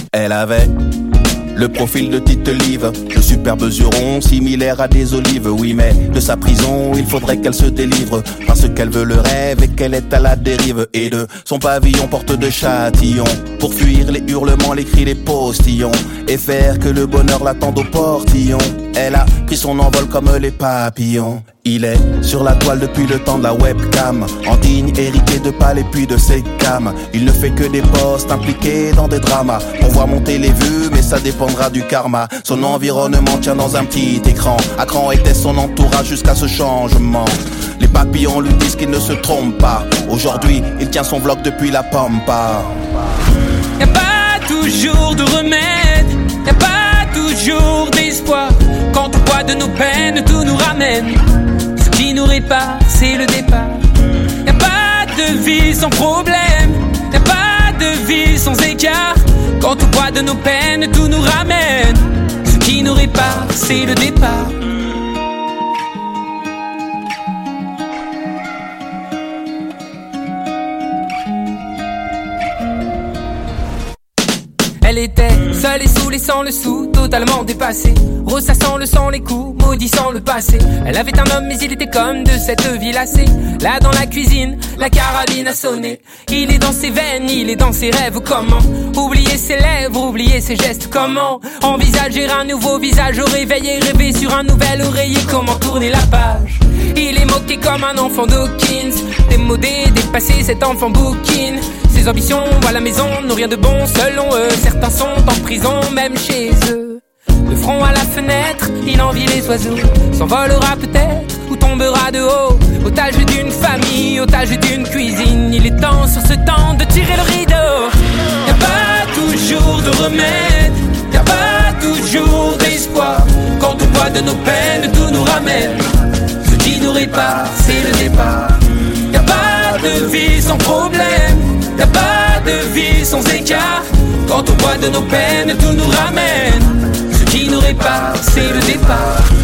Elle avait le profil de Tite Live, de superbes yeux ronds similaires à des olives. Oui, mais de sa prison il faudrait qu'elle se délivre, parce qu'elle veut le rêve et qu'elle est à la dérive. Et de son pavillon porte de châtillon, pour fuir les hurlements, les cris, les postillons, et faire que le bonheur l'attende au portillon. Elle a pris son envol comme les papillons. Il est sur la toile depuis le temps de la webcam, en digne hérité de pales et puis de ses cams. Il ne fait que des posts impliqués dans des dramas. On voit monter les vues mais ça dépendra du karma. Son environnement tient dans un petit écran. À cran était son entourage jusqu'à ce changement. Les papillons lui disent qu'il ne se trompe pas. Aujourd'hui il tient son vlog depuis la pampa. Y'a pas toujours de remède, y'a pas toujours d'espoir. Quand au poids de nos peines tout nous ramène, ce qui nous répare c'est le départ. Y'a pas de vie sans problème, y'a pas de vie sans écart. Quand au poids de nos peines tout nous ramène, ce qui nous répare c'est le départ. Elle était seule et saoulée sans le sou, totalement dépassée, ressassant le sang, les coups, maudissant le passé. Elle avait un homme mais il était comme de cette vie lassée. Là dans la cuisine, la carabine a sonné. Il est dans ses veines, il est dans ses rêves. Comment oublier ses lèvres, oublier ses gestes? Comment envisager un nouveau visage au réveil et rêver sur un nouvel oreiller? Comment tourner la page? Il est moqué comme un enfant d'Hawkins, démodé, dépassé, cet enfant bouquine. Ses ambitions à la maison n'ont rien de bon selon eux. Certains sont en prison même chez eux. Le front à la fenêtre, il envie les oiseaux. S'envolera peut-être ou tombera de haut. Otage d'une famille, otage d'une cuisine. Il est temps sur ce temps de tirer le rideau. Y'a pas toujours de remède, y'a pas toujours d'espoir. Quand au poids de nos peines tout nous ramène, ce qui nous répare c'est le départ. Y'a pas de vie sans problème, y'a pas de vie sans écart. Quand au poids de nos peines tout nous ramène, ce qui nous répare c'est le départ.